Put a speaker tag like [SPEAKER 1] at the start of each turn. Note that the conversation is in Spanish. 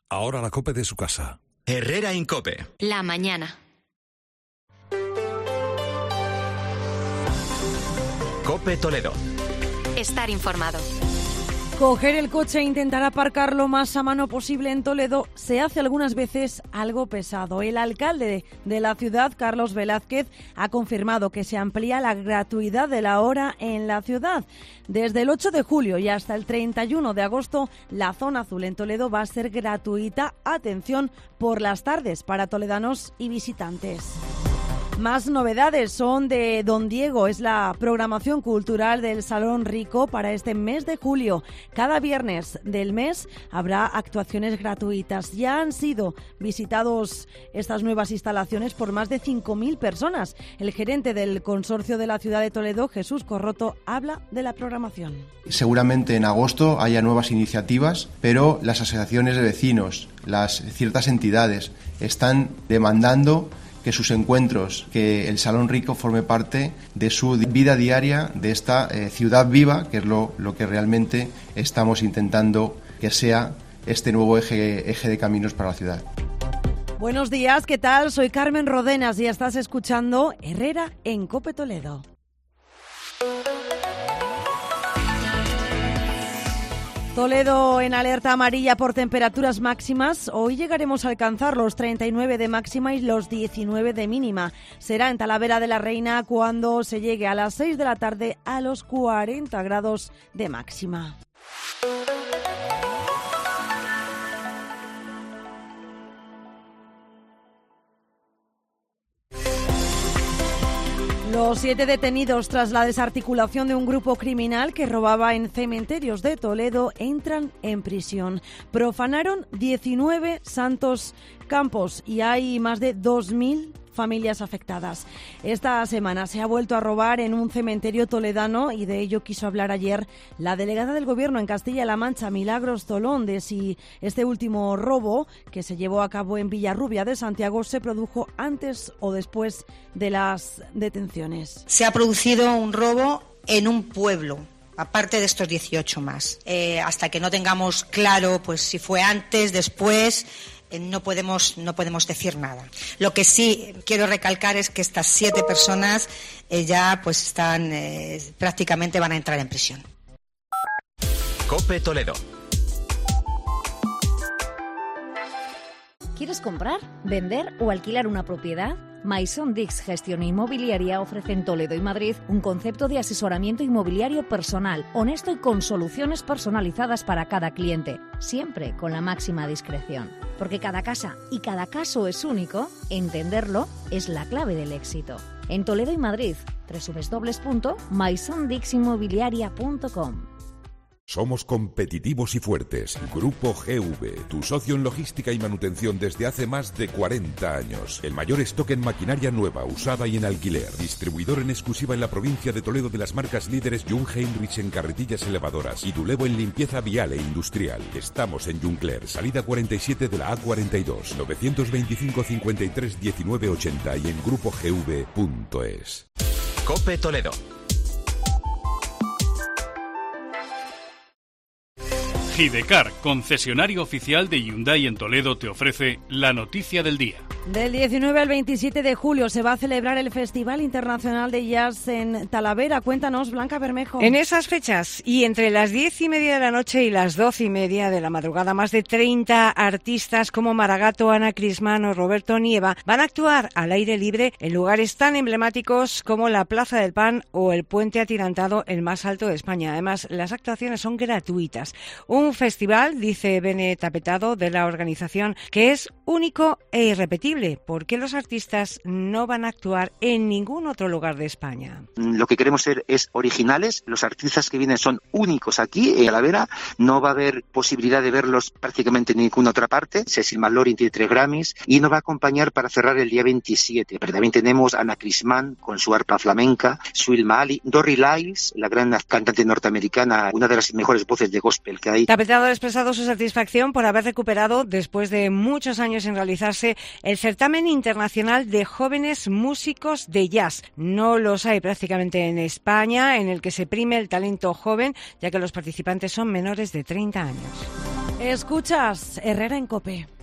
[SPEAKER 1] Ahora la COPE de su casa.
[SPEAKER 2] Herrera en COPE.
[SPEAKER 3] La mañana.
[SPEAKER 2] COPE Toledo.
[SPEAKER 3] Estar informado.
[SPEAKER 4] Coger el coche e intentar aparcar lo más a mano posible en Toledo se hace algunas veces algo pesado. El alcalde de la ciudad, Carlos Velázquez, ha confirmado que se amplía la gratuidad de la hora en la ciudad. Desde el 8 de julio y hasta el 31 de agosto, la zona azul en Toledo va a ser gratuita, atención, por las tardes para toledanos y visitantes. Más novedades son de Don Diego, es la programación cultural del Salón Rico para este mes de julio. Cada viernes del mes habrá actuaciones gratuitas. Ya han sido visitados estas nuevas instalaciones por más de 5.000 personas. El gerente del consorcio de la ciudad de Toledo, Jesús Corroto, habla de la programación.
[SPEAKER 5] Seguramente en agosto haya nuevas iniciativas, pero las asociaciones de vecinos, las ciertas entidades están demandando que sus encuentros, que el Salón Rico forme parte de su vida diaria, de esta ciudad viva, que es lo que realmente estamos intentando que sea este nuevo eje de caminos para la ciudad.
[SPEAKER 4] Buenos días, ¿qué tal? Soy Carmen Rodenas y estás escuchando Herrera en COPE Toledo. Toledo en alerta amarilla por temperaturas máximas. Hoy llegaremos a alcanzar los 39 de máxima y los 19 de mínima. Será en Talavera de la Reina cuando se llegue a las 6 de la tarde a los 40 grados de máxima. Los 7 detenidos tras la desarticulación de un grupo criminal que robaba en cementerios de Toledo entran en prisión. Profanaron 19 santos campos y hay más de 2.000 familias afectadas. Esta semana se ha vuelto a robar en un cementerio toledano y de ello quiso hablar ayer la delegada del Gobierno en Castilla-La Mancha, Milagros Tolón, de si este último robo que se llevó a cabo en Villarrubia de Santiago se produjo antes o después de las detenciones.
[SPEAKER 6] Se ha producido un robo en un pueblo, aparte de estos 18 más. Hasta que no tengamos claro pues si fue antes, después, no podemos decir nada. Lo que sí quiero recalcar es que estas 7 personas ya pues están prácticamente van a entrar en prisión.
[SPEAKER 2] COPE Toledo.
[SPEAKER 7] ¿Quieres comprar, vender o alquilar una propiedad? Maison Dix Gestión Inmobiliaria ofrece en Toledo y Madrid un concepto de asesoramiento inmobiliario personal, honesto y con soluciones personalizadas para cada cliente, siempre con la máxima discreción. Porque cada casa y cada caso es único, entenderlo es la clave del éxito. En Toledo y Madrid, www.maisondixinmobiliaria.com.
[SPEAKER 1] Somos competitivos y fuertes. Grupo GV, tu socio en logística y manutención desde hace más de 40 años. El mayor stock en maquinaria nueva, usada y en alquiler. Distribuidor en exclusiva en la provincia de Toledo de las marcas líderes Jungheinrich en carretillas elevadoras y Dulevo en limpieza vial e industrial. Estamos en Juncler, salida 47 de la A42, 925 53 19 80 y en grupogv.es.
[SPEAKER 2] COPE Toledo.
[SPEAKER 8] Hidecar, concesionario oficial de Hyundai en Toledo, te ofrece la noticia del día.
[SPEAKER 4] Del 19 al 27 de julio se va a celebrar el Festival Internacional de Jazz en Talavera. Cuéntanos, Blanca Bermejo.
[SPEAKER 9] En esas fechas y entre las 10:30 de la noche y las 12:30 de la madrugada, más de 30 artistas como Maragato, Ana Crisman o Roberto Nieva van a actuar al aire libre en lugares tan emblemáticos como la Plaza del Pan o el Puente Atirantado, el más alto de España. Además, las actuaciones son gratuitas. Un festival, dice Bene Tapetado, de la organización, que es único e irrepetible. ¿Por qué los artistas no van a actuar en ningún otro lugar de España?
[SPEAKER 10] Lo que queremos ser es originales. Los artistas que vienen son únicos aquí, en Talavera. No va a haber posibilidad de verlos prácticamente en ninguna otra parte. Cecil McLaurin tiene 3 Grammys y nos va a acompañar para cerrar el día 27. Pero también tenemos a Ana Crisman con su arpa flamenca, Suil Mahali, Dory Lyles, la gran cantante norteamericana, una de las mejores voces de gospel que hay.
[SPEAKER 9] Tapetado ha expresado su satisfacción por haber recuperado, después de muchos años en realizarse, el certamen internacional de jóvenes músicos de jazz. No los hay prácticamente en España, en el que se prime el talento joven, ya que los participantes son menores de 30 años.
[SPEAKER 4] Escuchas Herrera en COPE.